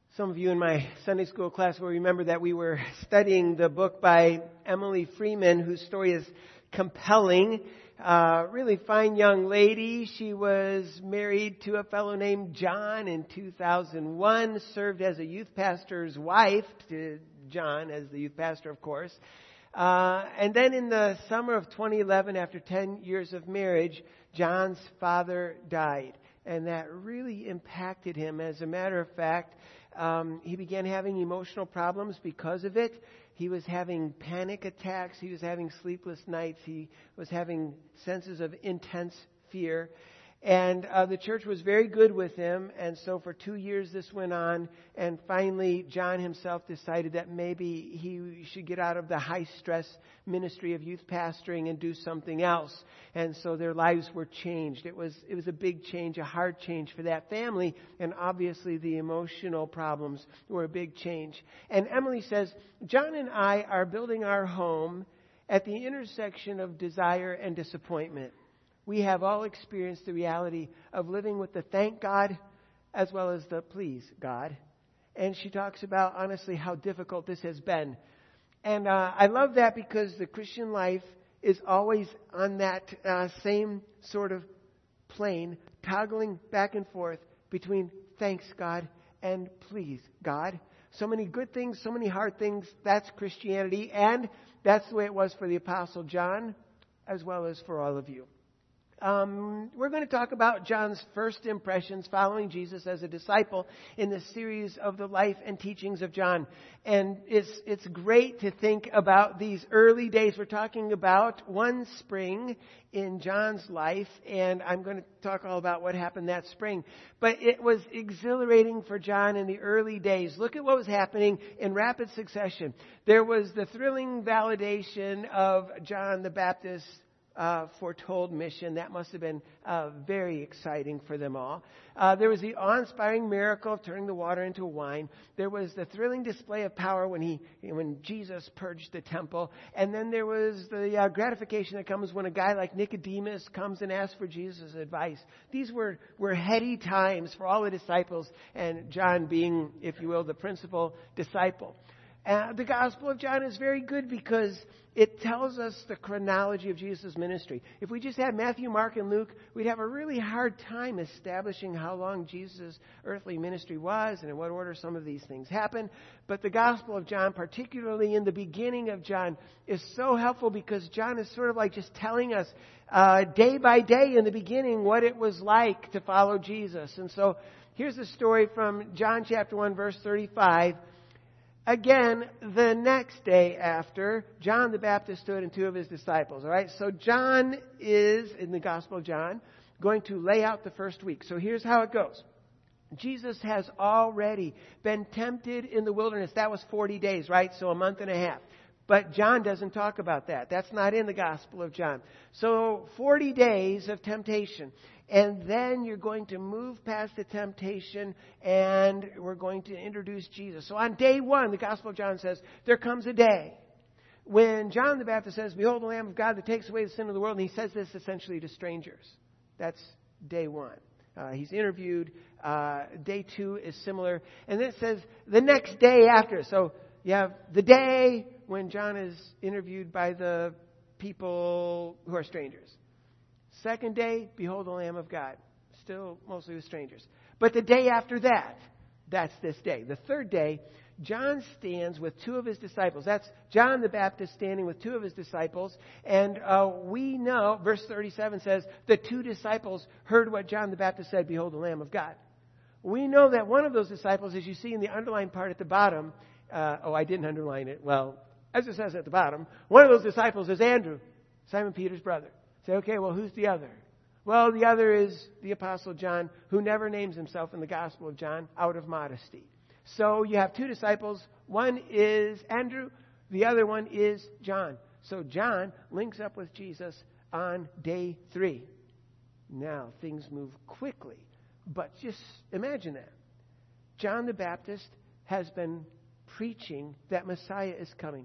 Some of you in my Sunday school class will remember that we were studying the book by Emily Freeman, whose story is compelling. Really fine young lady. She was married to a fellow named John in 2001, served as a youth pastor's wife to John as the youth pastor, of course. And then in the summer of 2011, after 10 years of marriage, John's father died. And that really impacted him. As a matter of fact, he began having emotional problems because of it. He was having panic attacks. He was having sleepless nights. He was having senses of intense fear. And the church was very good with him. And so for 2 years this went on. And finally, John himself decided that maybe he should get out of the high-stress ministry of youth pastoring and do something else. And so their lives were changed. It was a big change, a hard change for that family. And obviously the emotional problems were a big change. And Emily says, John and I are building our home at the intersection of desire and disappointment. We have all experienced the reality of living with the thank God as well as the please God. And she talks about, honestly, how difficult this has been. And I love that because the Christian life is always on that same sort of plane, toggling back and forth between thanks God and please God. So many good things, so many hard things. That's Christianity. And that's the way it was for the Apostle John as well as for all of you. We're going to talk about John's first impressions following Jesus as a disciple in the series of the life and teachings of John. And it's great to think about these early days. We're talking about one spring in John's life, and I'm going to talk all about what happened that spring. But it was exhilarating for John in the early days. Look at what was happening in rapid succession. There was the thrilling validation of John the Baptist foretold mission. That must have been very exciting for them all. There was the awe-inspiring miracle of turning the water into wine. There was the thrilling display of power when Jesus purged the temple. And then there was the gratification that comes when a guy like Nicodemus comes and asks for Jesus' advice. These were heady times for all the disciples, and John being, if you will, the principal disciple. The Gospel of John is very good because it tells us the chronology of Jesus' ministry. If we just had Matthew, Mark, and Luke, we'd have a really hard time establishing how long Jesus' earthly ministry was and in what order some of these things happened. But the Gospel of John, particularly in the beginning of John, is so helpful because John is sort of like just telling us day by day in the beginning what it was like to follow Jesus. And so here's a story from John chapter 1, verse 35. Again, the next day after, John the Baptist stood and two of his disciples. All right, so John is, in the Gospel of John, going to lay out the first week. So here's how it goes. Jesus has already been tempted in the wilderness. That was 40 days, right? So a month and a half. But John doesn't talk about that. That's not in the Gospel of John. So 40 days of temptation. And then you're going to move past the temptation and we're going to introduce Jesus. So on day one, the Gospel of John says, there comes a day when John the Baptist says, behold the Lamb of God that takes away the sin of the world. And he says this essentially to strangers. That's day one. He's interviewed. Day two is similar. And then it says the next day after. So you have the day when John is interviewed by the people who are strangers. Second day, behold the Lamb of God. Still mostly with strangers. But the day after that, that's this day. The third day, John stands with two of his disciples. That's John the Baptist standing with two of his disciples. And we know, verse 37 says, the two disciples heard what John the Baptist said, behold the Lamb of God. We know that one of those disciples, as you see in the underlined part at the bottom, I didn't underline it. Well, as it says at the bottom, one of those disciples is Andrew, Simon Peter's brother. Say, okay, well, who's the other? Well, the other is the Apostle John, who never names himself in the Gospel of John out of modesty. So you have two disciples. One is Andrew. The other one is John. So John links up with Jesus on day 3. Now, things move quickly. But just imagine that. John the Baptist has been preaching that Messiah is coming.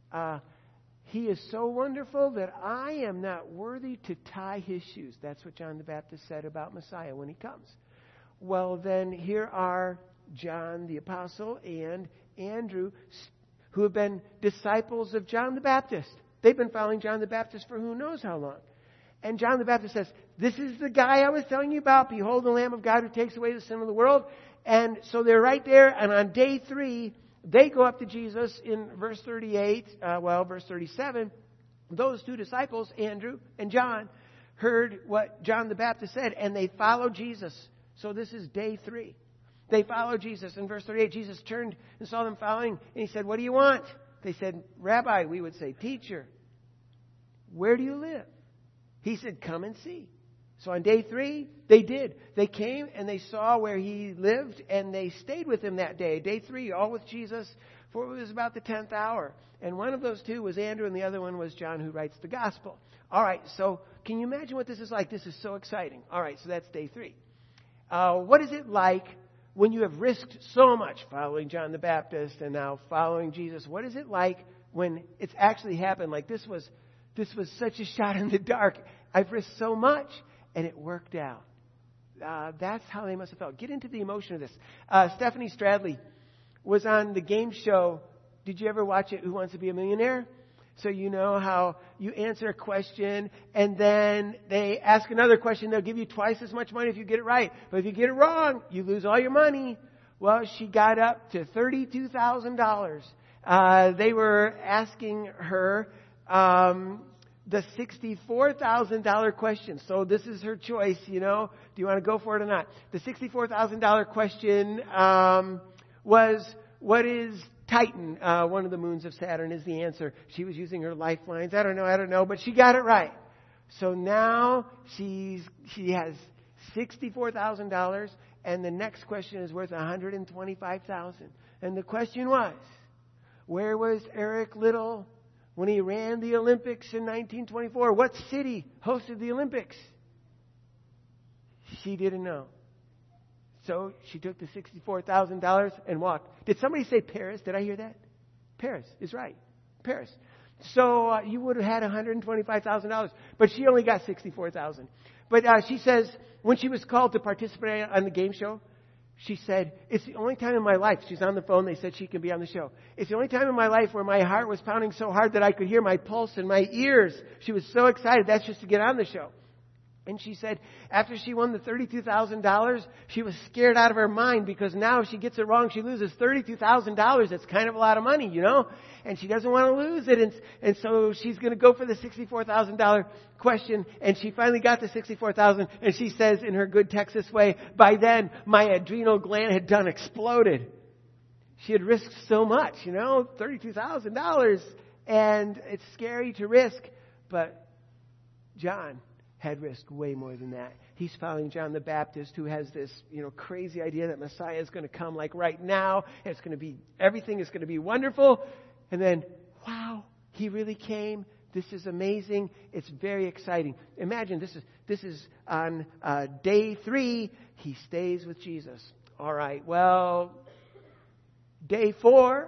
He is so wonderful that I am not worthy to tie his shoes. That's what John the Baptist said about Messiah when he comes. Well, then here are John the Apostle and Andrew, who have been disciples of John the Baptist. They've been following John the Baptist for who knows how long. And John the Baptist says, this is the guy I was telling you about. Behold the Lamb of God who takes away the sin of the world. And so they're right there. And on day 3, they go up to Jesus in verse 38, verse 37. Those 2 disciples, Andrew and John, heard what John the Baptist said, and they followed Jesus. So this is day 3. They followed Jesus. In verse 38, Jesus turned and saw them following, and he said, what do you want? They said, Rabbi, we would say, teacher, where do you live? He said, come and see. So on day 3, they did. They came and they saw where he lived, and they stayed with him that day. Day 3, all with Jesus, for it was about the 10th hour. And one of those 2 was Andrew, and the other one was John, who writes the gospel. All right, so can you imagine what this is like? This is so exciting. All right, so that's day 3. What is it like when you have risked so much following John the Baptist and now following Jesus? What is it like when it's actually happened? Like this was such a shot in the dark. I've risked so much, and it worked out. That's how they must have felt. Get into the emotion of this. Stephanie Stradley was on the game show. Did you ever watch it, Who Wants to Be a Millionaire? So you know how you answer a question, and then they ask another question. They'll give you twice as much money if you get it right. But if you get it wrong, you lose all your money. Well, she got up to $32,000. They were asking her the $64,000 question. So this is her choice, Do you want to go for it or not? The $64,000 question was, what is Titan? One of the moons of Saturn is the answer. She was using her lifelines. I don't know, but she got it right. So now she has $64,000, and the next question is worth $125,000. And the question was, where was Eric Liddell when he ran the Olympics in 1924? What city hosted the Olympics? She didn't know. So she took the $64,000 and walked. Did somebody say Paris? Did I hear that? Paris is right. Paris. So you would have had $125,000, but she only got $64,000. But she says when she was called to participate on the game show, she said, it's the only time in my life, she's on the phone, they said she can be on the show. It's the only time in my life where my heart was pounding so hard that I could hear my pulse in my ears. She was so excited. That's just to get on the show. And she said after she won the $32,000, she was scared out of her mind because now if she gets it wrong, she loses $32,000. That's kind of a lot of money, And she doesn't want to lose it. And so she's going to go for the $64,000 question. And she finally got the $64,000. And she says in her good Texas way, by then my adrenal gland had done exploded. She had risked so much, $32,000. And it's scary to risk. But John had risked way more than that. He's following John the Baptist, who has this, crazy idea that Messiah is going to come like right now. And everything is going to be wonderful. And then, wow, he really came. This is amazing. It's very exciting. Imagine this is on day 3. He stays with Jesus. All right. Well, day 4,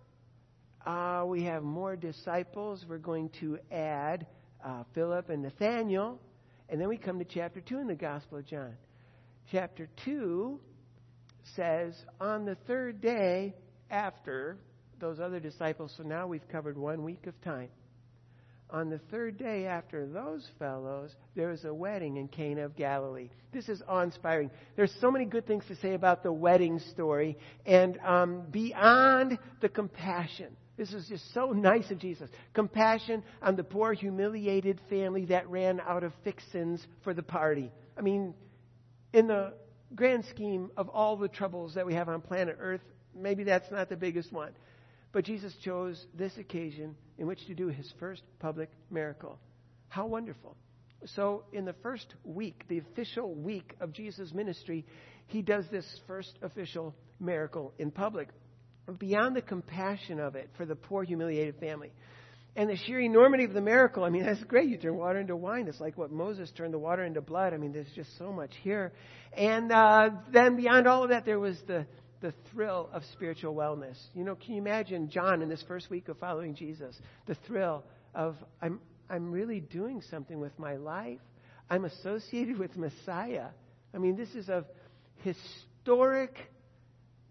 we have more disciples. We're going to add Philip and Nathaniel. And then we come to chapter 2 in the Gospel of John. Chapter 2 says, on the 3rd day after those other disciples, so now we've covered 1 week of time. On the 3rd day after those fellows, there was a wedding in Cana of Galilee. This is awe-inspiring. There's so many good things to say about the wedding story. And beyond the compassion, this is just so nice of Jesus. Compassion on the poor, humiliated family that ran out of fixins for the party. I mean, in the grand scheme of all the troubles that we have on planet Earth, maybe that's not the biggest one. But Jesus chose this occasion in which to do his first public miracle. How wonderful. So in the first week, the official week of Jesus' ministry, he does this first official miracle in public. Beyond the compassion of it for the poor, humiliated family. And the sheer enormity of the miracle, that's great. You turn water into wine. It's like what Moses turned the water into blood. There's just so much here. And then beyond all of that, there was the thrill of spiritual wellness. Can you imagine John in this first week of following Jesus? The thrill of, I'm really doing something with my life. I'm associated with Messiah. This is a historic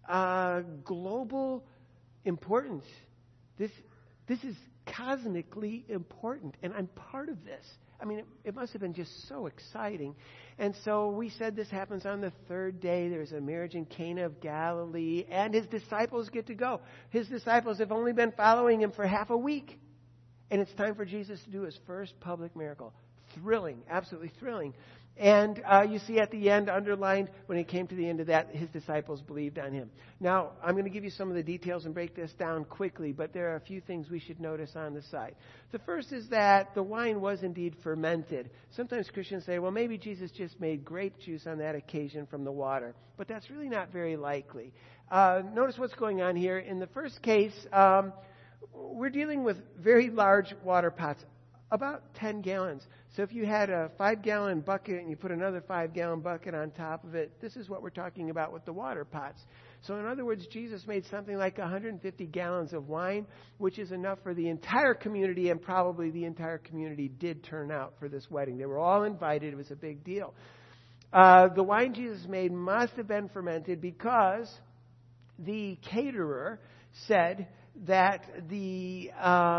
global importance. This is cosmically important, and I'm part of this. I mean, it must have been just so exciting. And so we said this happens on the third day. There's a marriage in Cana of Galilee, and his disciples get to go. His disciples have only been following him for half a week. And it's time for Jesus to do his first public miracle. Thrilling, absolutely thrilling. And you see at the end, underlined, when it came to the end of that, his disciples believed on him. Now, I'm going to give you some of the details and break this down quickly, but there are a few things we should notice on the side. The first is that the wine was indeed fermented. Sometimes Christians say, well, maybe Jesus just made grape juice on that occasion from the water. But that's really not very likely. Notice what's going on here. In the first case, we're dealing with very large water pots, about 10 gallons. So if you had a 5-gallon bucket and you put another 5-gallon bucket on top of it, this is what we're talking about with the water pots. So in other words, Jesus made something like 150 gallons of wine, which is enough for the entire community, and probably the entire community did turn out for this wedding. They were all invited. It was a big deal. The wine Jesus made must have been fermented because the caterer said that the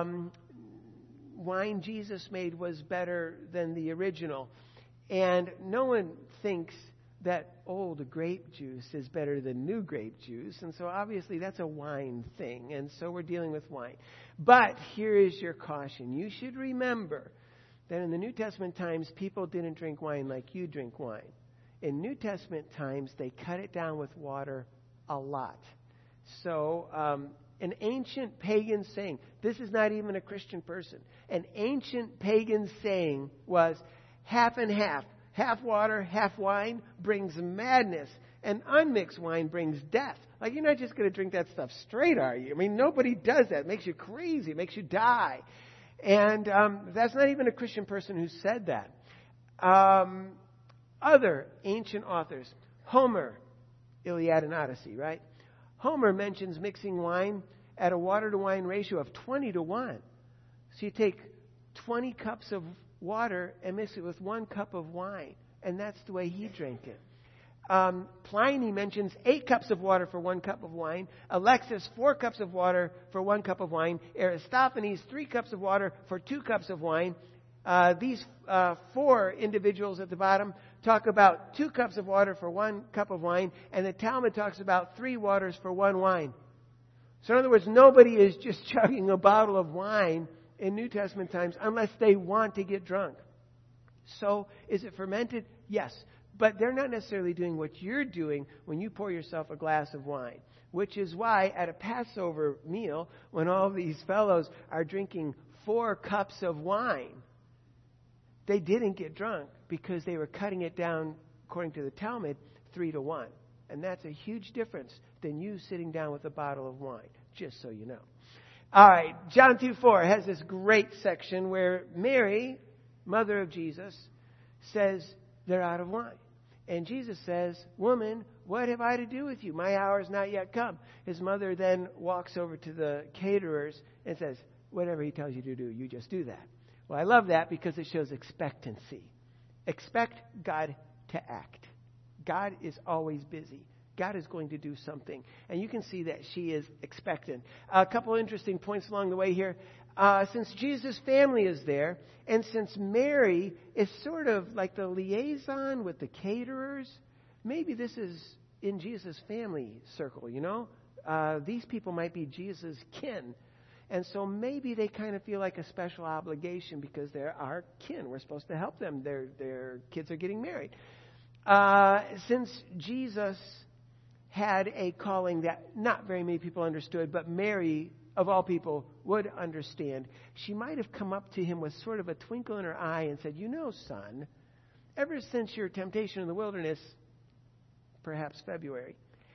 wine Jesus made was better than the original. And no one thinks that old grape juice is better than new grape juice. And so obviously that's a wine thing. And so we're dealing with wine. But here is your caution. You should remember that in the New Testament times, people didn't drink wine like you drink wine. In New Testament times, they cut it down with water a lot. So, an ancient pagan saying, this is not even a Christian person, an ancient pagan saying was half and half. Half water, half wine brings madness, and unmixed wine brings death. Like, you're not just going to drink that stuff straight, are you? I mean, nobody does that. It makes you crazy. It makes you die. And that's not even a Christian person who said that. Other ancient authors, Homer, Iliad and Odyssey, right? Homer mentions mixing wine at a water-to-wine ratio of 20-1. So you take 20 cups of water and mix it with 1 cup of wine. And that's the way he drank it. Pliny mentions 8 cups of water for 1 cup of wine. Alexis, 4 cups of water for 1 cup of wine. Aristophanes, 3 cups of water for 2 cups of wine. These 4 individuals at the bottom talk about 2 cups of water for 1 cup of wine, and the Talmud talks about 3 waters for 1 wine. So in other words, nobody is just chugging a bottle of wine in New Testament times unless they want to get drunk. So is it fermented? Yes. But they're not necessarily doing what you're doing when you pour yourself a glass of wine, which is why at a Passover meal, when all these fellows are drinking 4 cups of wine, they didn't get drunk because they were cutting it down, according to the Talmud, 3-1. And that's a huge difference than you sitting down with a bottle of wine, just so you know. All right, John 2:4 has this great section where Mary, mother of Jesus, says they're out of wine. And Jesus says, woman, what have I to do with you? My hour has not yet come. His mother then walks over to the caterers and says, whatever he tells you to do, you just do that. Well, I love that because it shows expectancy. Expect God to act. God is always busy. God is going to do something. And you can see that she is expectant. A couple interesting points along the way here. Since Jesus' family is there, and since Mary is sort of like the liaison with the caterers, maybe this is in Jesus' family circle, you know? These people might be Jesus' kin. And so maybe they kind of feel like a special obligation because they're our kin. We're supposed to help them. Their kids are getting married. Since Jesus had a calling that not very many people understood, but Mary, of all people, would understand, she might have come up to him with sort of a twinkle in her eye and said, you know, son, ever since your temptation in the wilderness, perhaps February,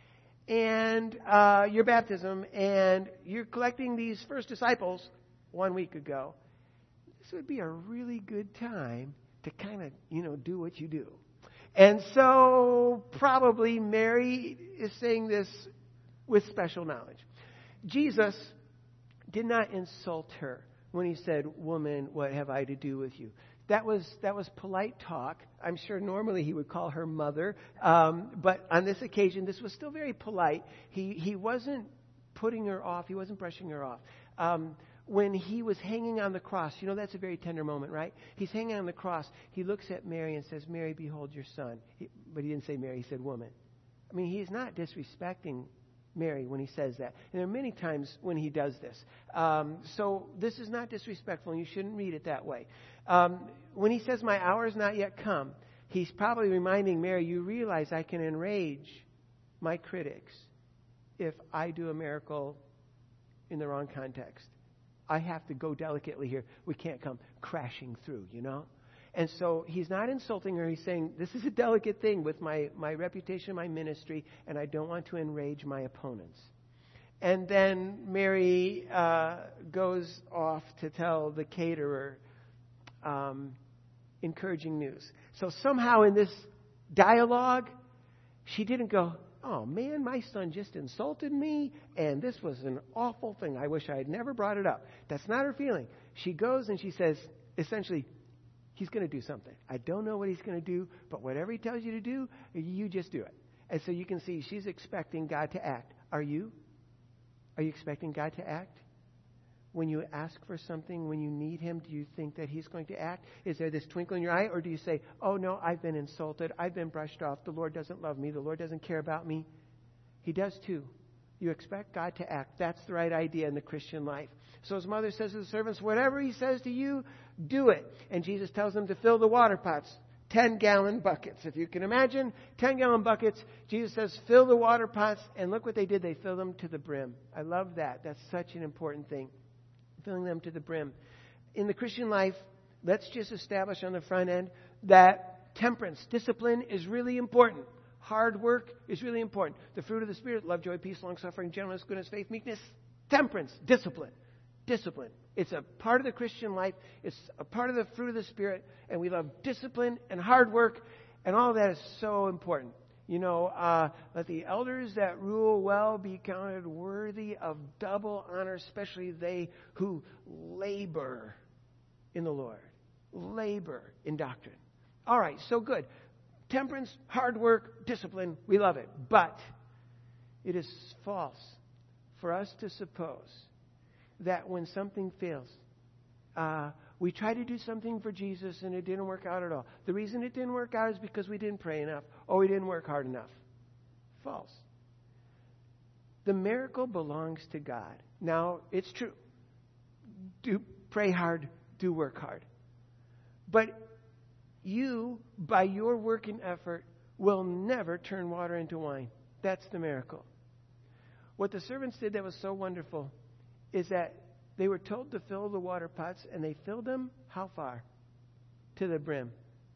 and your baptism, and you're collecting these first disciples 1 week ago, this would be a really good time to kind of, do what you do. And so probably Mary is saying this with special knowledge. Jesus did not insult her when he said, woman, what have I to do with you? That was polite talk. I'm sure normally he would call her mother, but on this occasion, this was still very polite. He wasn't putting her off. He wasn't brushing her off. When he was hanging on the cross, that's a very tender moment, right? He's hanging on the cross. He looks at Mary and says, "Mary, behold your son." But he didn't say Mary. He said woman. I mean, he's not disrespecting Mary when he says that. And there are many times when he does this. So this is not disrespectful, and you shouldn't read it that way. When he says, "My hour is not yet come," he's probably reminding Mary, you realize I can enrage my critics if I do a miracle in the wrong context. I have to go delicately here. We can't come crashing through, And so he's not insulting her. He's saying, this is a delicate thing with my reputation, my ministry, and I don't want to enrage my opponents. And then Mary goes off to tell the caterer encouraging news. So somehow in this dialogue, she didn't go, "Oh man, my son just insulted me, and this was an awful thing. I wish I had never brought it up." That's not her feeling. She goes and she says, essentially, he's going to do something. I don't know what he's going to do, but whatever he tells you to do, you just do it. And so you can see she's expecting God to act. Are you? Are you expecting God to act? When you ask for something, when you need him, do you think that he's going to act? Is there this twinkle in your eye? Or do you say, "Oh no, I've been insulted. I've been brushed off. The Lord doesn't love me. The Lord doesn't care about me"? He does too. You expect God to act. That's the right idea in the Christian life. So his mother says to the servants, "Whatever he says to you, do it." And Jesus tells them to fill the water pots, 10-gallon buckets. If you can imagine, 10-gallon buckets. Jesus says, fill the water pots. And look what they did. They filled them to the brim. I love that. That's such an important thing. Filling them to the brim. In the Christian life, let's just establish on the front end that temperance, discipline is really important. Hard work is really important. The fruit of the Spirit, love, joy, peace, long-suffering, gentleness, goodness, faith, meekness. Temperance, discipline. Discipline. It's a part of the Christian life. It's a part of the fruit of the Spirit. And we love discipline and hard work. And all that is so important. Let the elders that rule well be counted worthy of double honor, especially they who labor in the Lord. Labor in doctrine. All right, so good. Temperance, hard work, discipline, we love it. But it is false for us to suppose that when something fails, we try to do something for Jesus and it didn't work out at all. The reason it didn't work out is because we didn't pray enough or we didn't work hard enough. False. The miracle belongs to God. Now, it's true. Do pray hard, do work hard. But you, by your work and effort, will never turn water into wine. That's the miracle. What the servants did that was so wonderful is that they were told to fill the water pots, and they filled them how far? To the brim.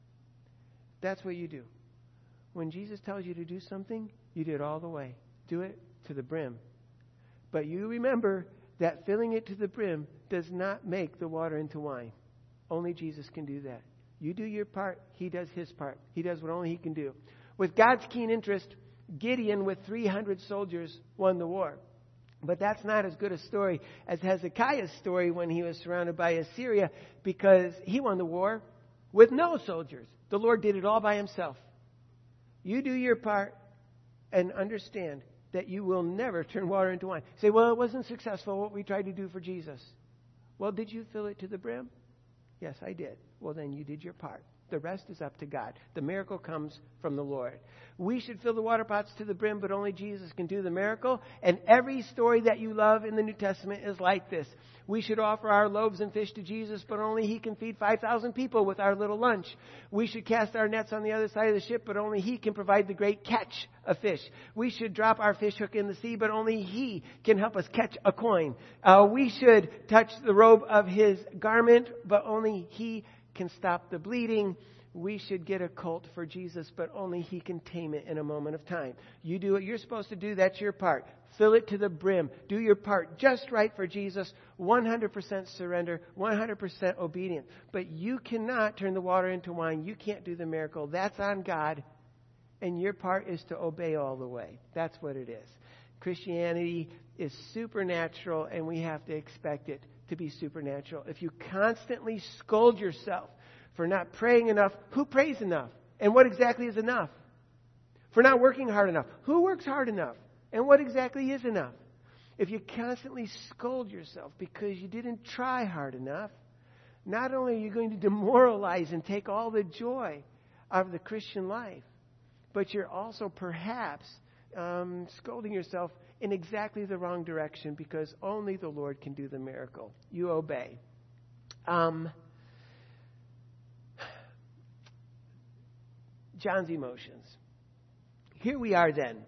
That's what you do. When Jesus tells you to do something, you do it all the way. Do it to the brim. But you remember that filling it to the brim does not make the water into wine. Only Jesus can do that. You do your part, he does his part. He does what only he can do. With God's keen interest, Gideon with 300 soldiers won the war. But that's not as good a story as Hezekiah's story when he was surrounded by Assyria, because he won the war with no soldiers. The Lord did it all by himself. You do your part and understand that you will never turn water into wine. Say, "Well, it wasn't successful what we tried to do for Jesus." Well, did you fill it to the brim? Yes, I did. Well, then you did your part. The rest is up to God. The miracle comes from the Lord. We should fill the water pots to the brim, but only Jesus can do the miracle. And every story that you love in the New Testament is like this. We should offer our loaves and fish to Jesus, but only he can feed 5,000 people with our little lunch. We should cast our nets on the other side of the ship, but only he can provide the great catch of fish. We should drop our fish hook in the sea, but only he can help us catch a coin. We should touch the robe of his garment, but only he can stop the bleeding. We should get a colt for Jesus, but only he can tame it in a moment of time. You do what you're supposed to do. That's your part. Fill it to the brim. Do your part just right for Jesus. 100% surrender, 100% obedient. But you cannot turn the water into wine. You can't do the miracle. That's on God. And your part is to obey all the way. That's what it is. Christianity is supernatural, and we have to expect it to be supernatural. If you constantly scold yourself For not praying enough. Who prays enough? And what exactly is enough? For not working hard enough. Who works hard enough? And what exactly is enough? If you constantly scold yourself because you didn't try hard enough, not only are you going to demoralize and take all the joy out of the Christian life, but you're also perhaps scolding yourself in exactly the wrong direction because only the Lord can do the miracle. You obey. John's emotions. Here we are then.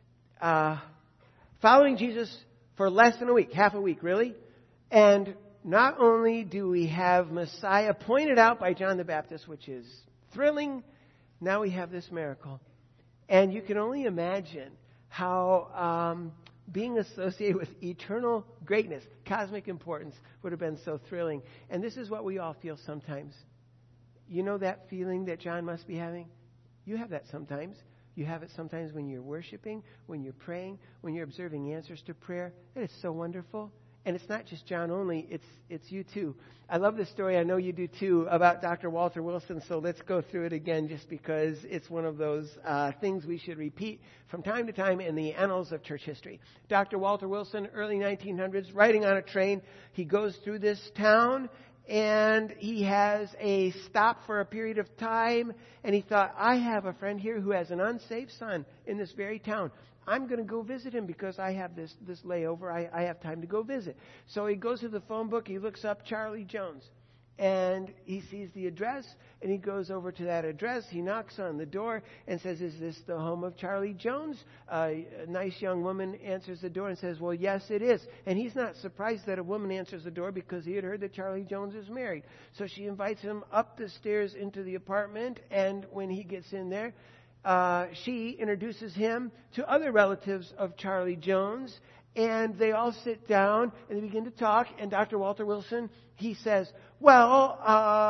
Following Jesus for less than a week, half a week, really. And not only do we have Messiah pointed out by John the Baptist, which is thrilling, now we have this miracle. And you can only imagine how being associated with eternal greatness, cosmic importance, would have been so thrilling. And this is what we all feel sometimes. You know that feeling that John must be having? You have that sometimes. You have it sometimes when you're worshiping, when you're praying, when you're observing answers to prayer. That is so wonderful. And it's not just John only, it's you too. I love this story, I know you do too, about Dr. Walter Wilson, so let's go through it again just because it's one of those things we should repeat from time to time in the annals of church history. Dr. Walter Wilson, early 1900s, riding on a train, he goes through this town, and he has a stop for a period of time, and he thought, I have a friend here who has an unsaved son in this very town. I'm going to go visit him because I have this layover. I have time to go visit. So he goes to the phone book. He looks up Charlie Jones. And he sees the address. And he goes over to that address. He knocks on the door and says, is this the home of Charlie Jones? A nice young woman answers the door and says, well, yes, it is. And he's not surprised that a woman answers the door because he had heard that Charlie Jones is married. So she invites him up the stairs into the apartment. And when he gets in there, she introduces him to other relatives of Charlie Jones, and they all sit down and they begin to talk. And Dr. Walter Wilson, he says, well,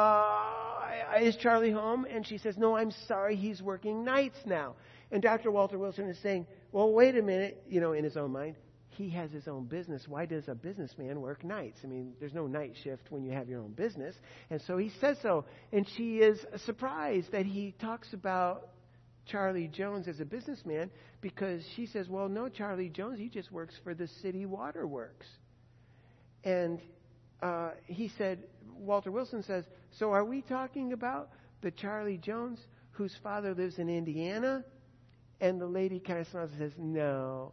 is Charlie home? And she says, no, I'm sorry, he's working nights now. And Dr. Walter Wilson is saying, well, wait a minute, in his own mind, he has his own business. Why does a businessman work nights? I mean, there's no night shift when you have your own business. And so he says so. And she is surprised that he talks about Charlie Jones as a businessman because she says, well, no, Charlie Jones, he just works for the city waterworks. And he said, Walter Wilson says, so are we talking about the Charlie Jones whose father lives in Indiana? And the lady kind of smiles and says, no,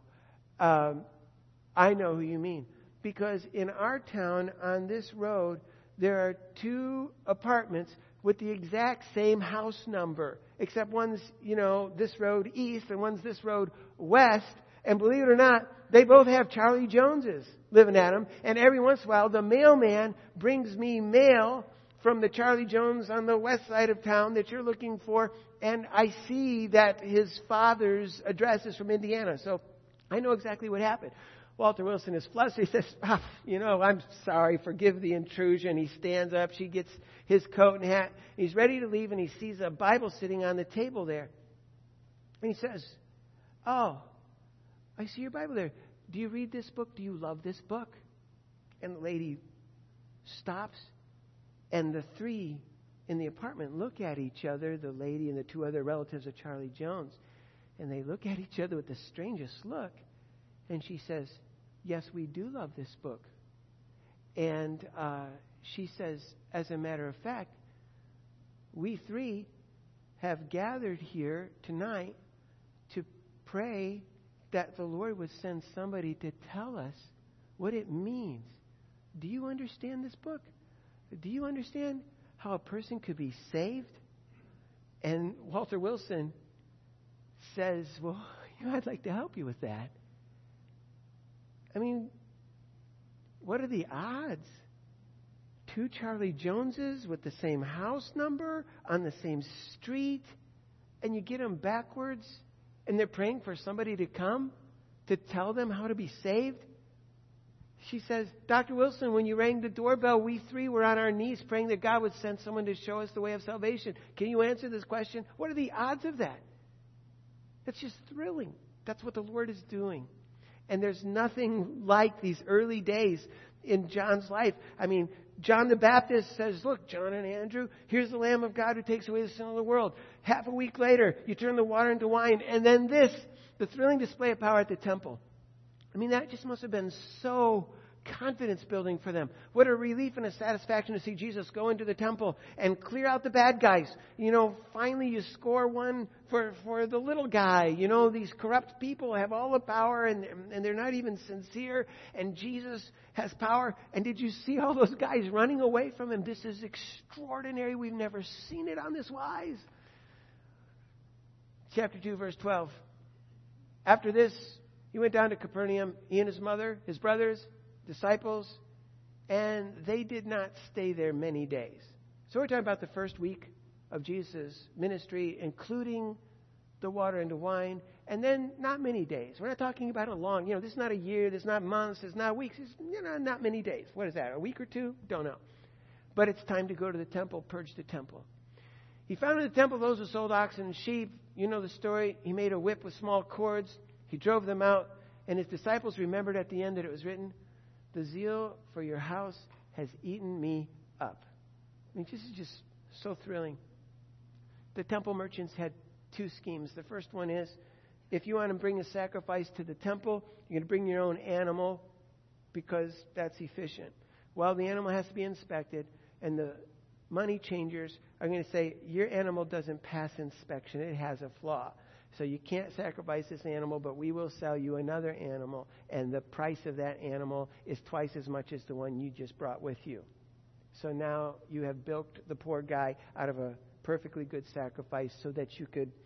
I know who you mean. Because in our town on this road, there are 2 apartments with the exact same house number, except one's, this road east and one's this road west. And believe it or not, they both have Charlie Joneses living at them. And every once in a while, the mailman brings me mail from the Charlie Jones on the west side of town that you're looking for. And I see that his father's address is from Indiana. So I know exactly what happened. Walter Wilson is flustered. He says, I'm sorry, forgive the intrusion. He stands up. She gets his coat and hat. He's ready to leave, and he sees a Bible sitting on the table there. And he says, oh, I see your Bible there. Do you read this book? Do you love this book? And the lady stops, and the 3 in the apartment look at each other, the lady and the 2 other relatives of Charlie Jones, and they look at each other with the strangest look. And she says, yes, we do love this book. And she says, as a matter of fact, we 3 have gathered here tonight to pray that the Lord would send somebody to tell us what it means. Do you understand this book? Do you understand how a person could be saved? And Walter Wilson says, well, I'd like to help you with that. I mean, what are the odds? 2 Charlie Joneses with the same house number on the same street, and you get them backwards, and they're praying for somebody to come to tell them how to be saved? She says, Dr. Wilson, when you rang the doorbell, we 3 were on our knees praying that God would send someone to show us the way of salvation. Can you answer this question? What are the odds of that? That's just thrilling. That's what the Lord is doing. And there's nothing like these early days in John's life. I mean, John the Baptist says, look, John and Andrew, here's the Lamb of God who takes away the sin of the world. Half a week later, you turn the water into wine. And then this, the thrilling display of power at the temple. I mean, that just must have been so confidence building for them. What a relief and a satisfaction to see Jesus go into the temple and clear out the bad guys. Finally you score one for the little guy. These corrupt people have all the power and they're not even sincere, and Jesus has power. And did you see all those guys running away from him? This is extraordinary. We've never seen it on this wise. Chapter 2, verse 12. After this, he went down to Capernaum, he and his mother, his brothers, disciples, and they did not stay there many days. So we're talking about the first week of Jesus' ministry, including the water into wine, and then not many days. We're not talking about a long, this is not a year, this is not months, this is not weeks, it's not many days. What is that, a week or two? Don't know. But it's time to go to the temple, purge the temple. He found in the temple those who sold oxen and sheep. You know the story. He made a whip with small cords. He drove them out, and his disciples remembered at the end that it was written, the zeal for your house has eaten me up. I mean, this is just so thrilling. The temple merchants had two schemes. The first one is, if you want to bring a sacrifice to the temple, you're going to bring your own animal because that's efficient. Well, the animal has to be inspected, and the money changers are going to say, your animal doesn't pass inspection. It has a flaw. So you can't sacrifice this animal, but we will sell you another animal, and the price of that animal is twice as much as the one you just brought with you. So now you have bilked the poor guy out of a perfectly good sacrifice so that you could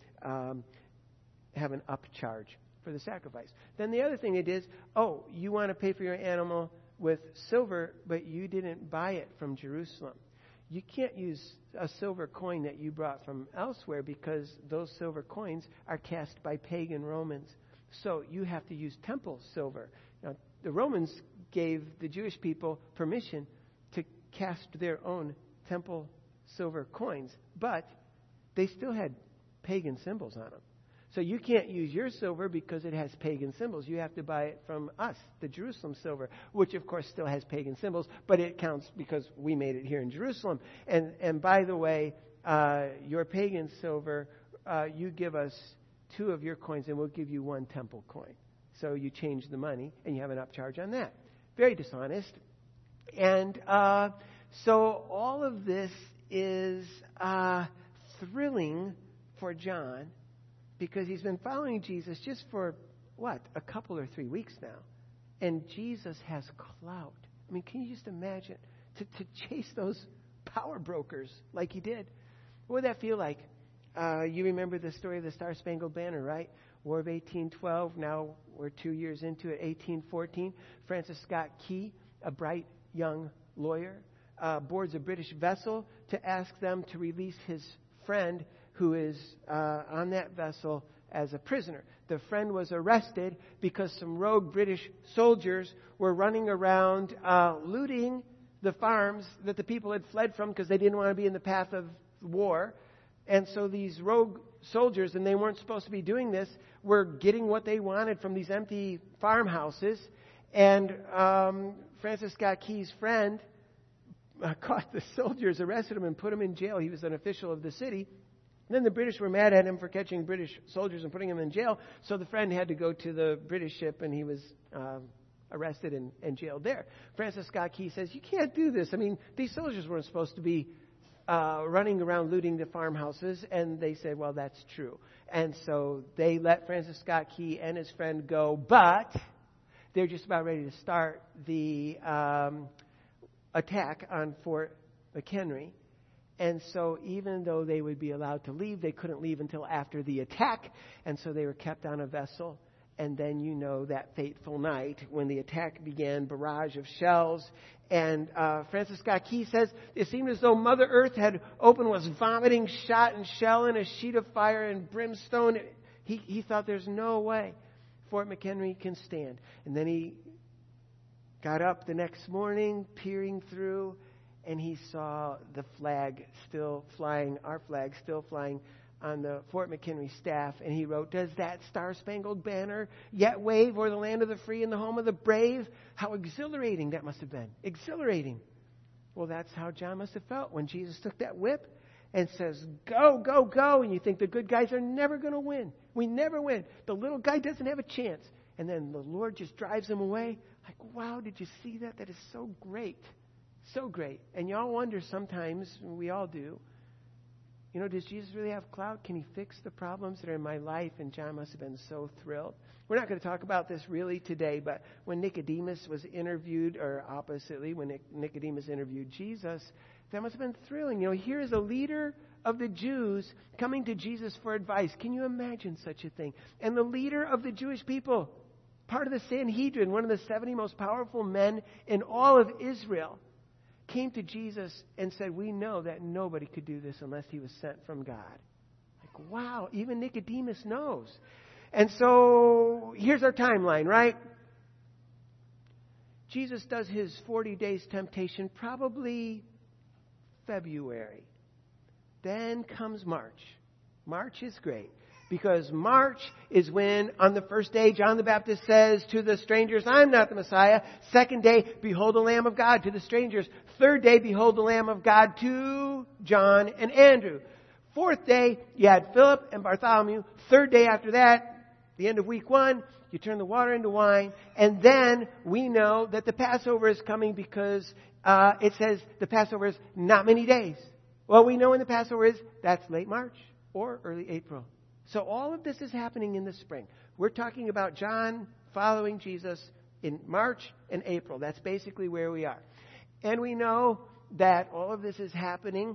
have an upcharge for the sacrifice. Then the other thing it is, you want to pay for your animal with silver, but you didn't buy it from Jerusalem. You can't use a silver coin that you brought from elsewhere because those silver coins are cast by pagan Romans. So you have to use temple silver. Now, the Romans gave the Jewish people permission to cast their own temple silver coins, but they still had pagan symbols on them. So you can't use your silver because it has pagan symbols. You have to buy it from us, the Jerusalem silver, which of course still has pagan symbols, but it counts because we made it here in Jerusalem. And by the way, your pagan silver, you give us 2 of your coins and we'll give you 1 temple coin. So you change the money and you have an upcharge on that. Very dishonest. And so all of this is thrilling for John, because he's been following Jesus just for, a couple or 3 weeks now. And Jesus has clout. I mean, can you just imagine to chase those power brokers like he did? What would that feel like? You remember the story of the Star-Spangled Banner, right? War of 1812. Now we're 2 years into it, 1814. Francis Scott Key, a bright young lawyer, boards a British vessel to ask them to release his friend who is on that vessel as a prisoner. The friend was arrested because some rogue British soldiers were running around looting the farms that the people had fled from because they didn't want to be in the path of war. And so these rogue soldiers, and they weren't supposed to be doing this, were getting what they wanted from these empty farmhouses. And Francis Scott Key's friend caught the soldiers, arrested him, and put him in jail. He was an official of the city. And then the British were mad at him for catching British soldiers and putting him in jail. So the friend had to go to the British ship, and he was arrested and jailed there. Francis Scott Key says, you can't do this. I mean, these soldiers weren't supposed to be running around looting the farmhouses. And they said, well, that's true. And so they let Francis Scott Key and his friend go. But they're just about ready to start the attack on Fort McHenry. And so even though they would be allowed to leave, they couldn't leave until after the attack. And so they were kept on a vessel. And then that fateful night when the attack began, barrage of shells. And Francis Scott Key says, it seemed as though Mother Earth had opened, was vomiting shot and shell in a sheet of fire and brimstone. He thought there's no way Fort McHenry can stand. And then he got up the next morning, peering through, and he saw the flag still flying, our flag still flying on the Fort McHenry staff. And he wrote, does that star-spangled banner yet wave o'er the land of the free and the home of the brave? How exhilarating that must have been. Exhilarating. Well, that's how John must have felt when Jesus took that whip and says, go, go, go. And you think the good guys are never going to win. We never win. The little guy doesn't have a chance. And then the Lord just drives him away. Like, wow, did you see that? That is so great. So great. And y'all wonder sometimes, we all do, does Jesus really have clout? Can he fix the problems that are in my life? And John must have been so thrilled. We're not going to talk about this really today, but when Nicodemus was interviewed, or oppositely, when Nicodemus interviewed Jesus, that must have been thrilling. Here is a leader of the Jews coming to Jesus for advice. Can you imagine such a thing? And the leader of the Jewish people, part of the Sanhedrin, one of the 70 most powerful men in all of Israel, came to Jesus and said, we know that nobody could do this unless he was sent from God. Like, wow, even Nicodemus knows. And so here's our timeline, right? Jesus does his 40 days temptation probably February. Then comes March. March is great. Because March is when, on the first day, John the Baptist says to the strangers, I'm not the Messiah. Second day, behold the Lamb of God to the strangers. Third day, behold the Lamb of God to John and Andrew. Fourth day, you had Philip and Bartholomew. Third day after that, the end of week 1, you turn the water into wine. And then we know that the Passover is coming because it says the Passover is not many days. Well, we know when the Passover is. That's late March or early April. So all of this is happening in the spring. We're talking about John following Jesus in March and April. That's basically where we are. And we know that all of this is happening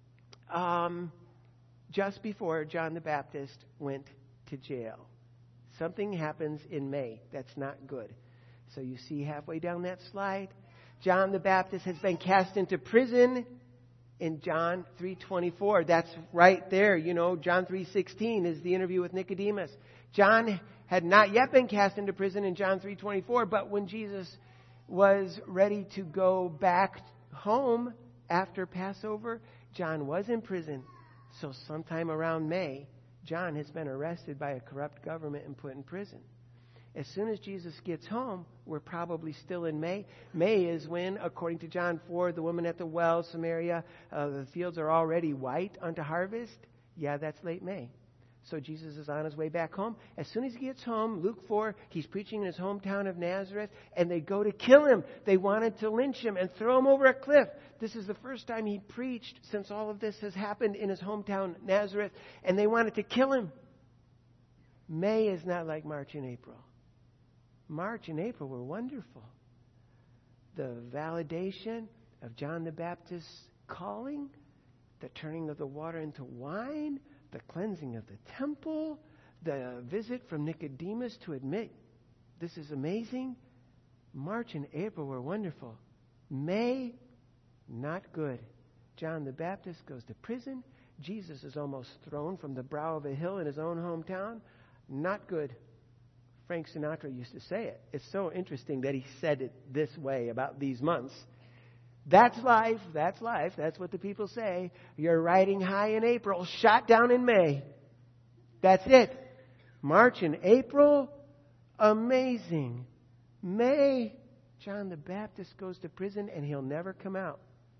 just before John the Baptist went to jail. Something happens in May that's not good. So you see halfway down that slide, John the Baptist has been cast into prison in John 3:24. That's right there. John 3:16 is the interview with Nicodemus. John had not yet been cast into prison in John 3:24, but when Jesus was ready to go back home after Passover, John was in prison. So sometime around May, John has been arrested by a corrupt government and put in prison. As soon as Jesus gets home, we're probably still in May. May is when, according to John 4, the woman at the well, Samaria, the fields are already white unto harvest. Yeah, that's late May. So Jesus is on his way back home. As soon as he gets home, Luke 4, he's preaching in his hometown of Nazareth, and they go to kill him. They wanted to lynch him and throw him over a cliff. This is the first time he preached since all of this has happened in his hometown, Nazareth, and they wanted to kill him. May is not like March and April. March and April were wonderful. The validation of John the Baptist's calling, the turning of the water into wine, the cleansing of the temple, the visit from Nicodemus to admit this is amazing. March and April were wonderful. May, not good. John the Baptist goes to prison. Jesus is almost thrown from the brow of a hill in his own hometown. Not good. Frank Sinatra used to say it. It's so interesting that he said it this way about these months. That's life. That's life. That's what the people say. You're riding high in April, shot down in May. That's it. March and April, amazing. May, John the Baptist goes to prison and he'll never come out.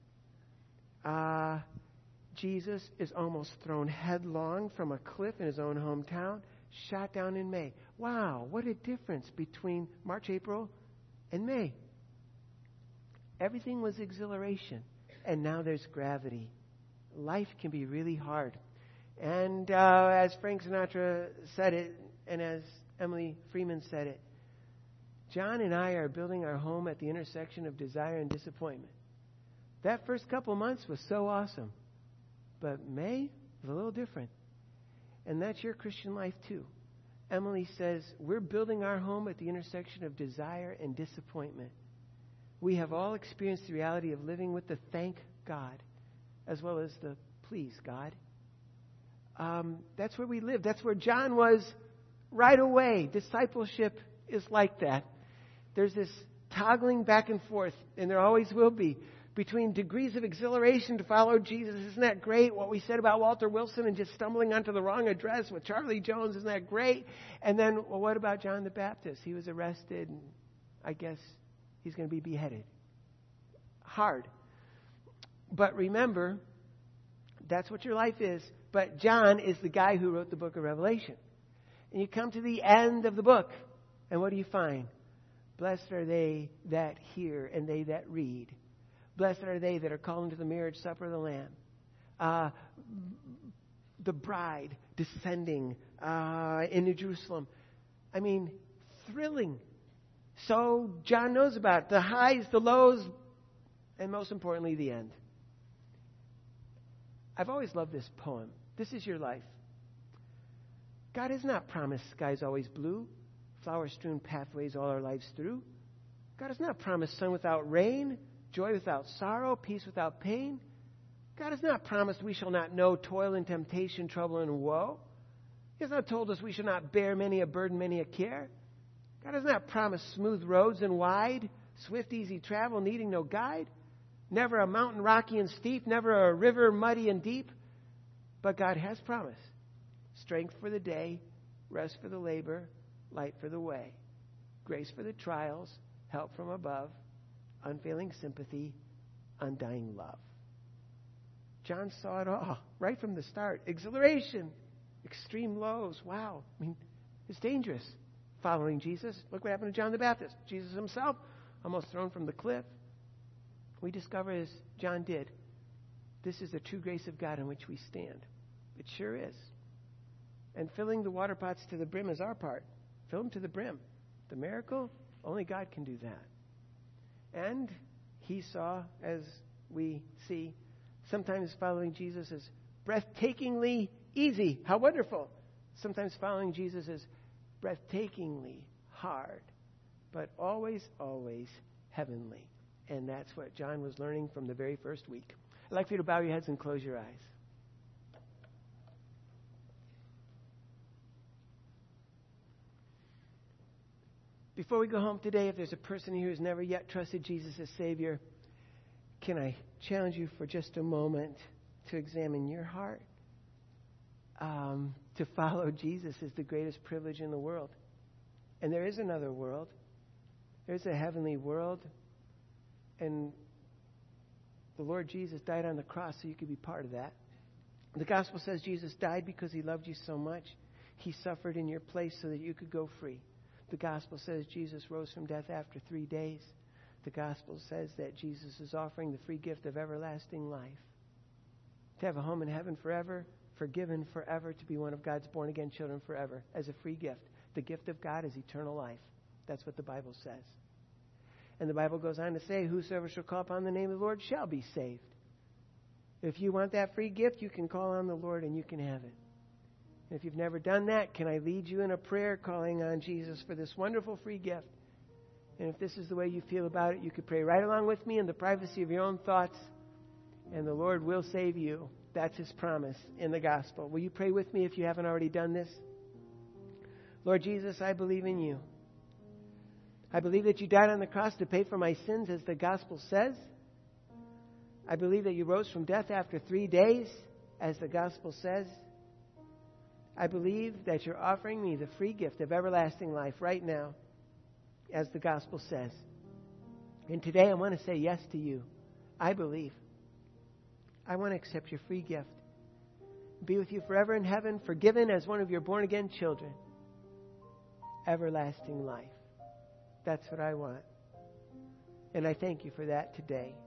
Jesus is almost thrown headlong from a cliff in his own hometown, shot down in May. Wow, what a difference between March, April, and May. Everything was exhilaration, and now there's gravity. Life can be really hard. And as Frank Sinatra said it, and as Emily Freeman said it, John and I are building our home at the intersection of desire and disappointment. That first couple months was so awesome, but May was a little different. And that's your Christian life too. Emily says, we're building our home at the intersection of desire and disappointment. We have all experienced the reality of living with the thank God as well as the please God. That's where we live. That's where John was right away. Discipleship is like that. There's this toggling back and forth, and there always will be, between degrees of exhilaration to follow Jesus. Isn't that great? What we said about Walter Wilson and just stumbling onto the wrong address with Charlie Jones, isn't that great? And then, well, what about John the Baptist? He was arrested, and I guess he's going to be beheaded. Hard. But remember, that's what your life is. But John is the guy who wrote the book of Revelation. And you come to the end of the book, and what do you find? Blessed are they that hear and they that read. Blessed are they that are called into the marriage supper of the Lamb. The bride descending into Jerusalem. I mean, thrilling. So John knows about it. The highs, the lows, and most importantly, the end. I've always loved this poem. This is your life. God has not promised skies always blue, flower-strewn pathways all our lives through. God has not promised sun without rain, joy without sorrow, peace without pain. God has not promised we shall not know toil and temptation, trouble and woe. He has not told us we shall not bear many a burden, many a care. God has not promised smooth roads and wide, swift, easy travel, needing no guide. Never a mountain rocky and steep, never a river muddy and deep. But God has promised strength for the day, rest for the labor, light for the way, grace for the trials, help from above, unfailing sympathy, undying love. John saw it all right from the start. Exhilaration, extreme lows. Wow. I mean, it's dangerous following Jesus. Look what happened to John the Baptist. Jesus himself almost thrown from the cliff. We discover, as John did, this is the true grace of God in which we stand. It sure is. And filling the water pots to the brim is our part. Fill them to the brim. The miracle, only God can do that. And he saw, as we see, sometimes following Jesus is breathtakingly easy. How wonderful. Sometimes following Jesus is breathtakingly hard. But always, always heavenly. And that's what John was learning from the very first week. I'd like for you to bow your heads and close your eyes. Before we go home today, if there's a person here who's never yet trusted Jesus as Savior, can I challenge you for just a moment to examine your heart? To follow Jesus is the greatest privilege in the world. And there is another world. There's a heavenly world. And the Lord Jesus died on the cross so you could be part of that. The gospel says Jesus died because he loved you so much. He suffered in your place so that you could go free. The gospel says Jesus rose from death after 3 days. The gospel says that Jesus is offering the free gift of everlasting life. To have a home in heaven forever, forgiven forever, to be one of God's born-again children forever as a free gift. The gift of God is eternal life. That's what the Bible says. And the Bible goes on to say, whosoever shall call upon the name of the Lord shall be saved. If you want that free gift, you can call on the Lord and you can have it. And if you've never done that, can I lead you in a prayer calling on Jesus for this wonderful free gift? And if this is the way you feel about it, you could pray right along with me in the privacy of your own thoughts, and the Lord will save you. That's his promise in the gospel. Will you pray with me if you haven't already done this? Lord Jesus, I believe in you. I believe that you died on the cross to pay for my sins, as the gospel says. I believe that you rose from death after 3 days, as the gospel says. I believe that you're offering me the free gift of everlasting life right now, as the gospel says. And today I want to say yes to you. I believe. I want to accept your free gift. Be with you forever in heaven, forgiven as one of your born-again children. Everlasting life. That's what I want. And I thank you for that today.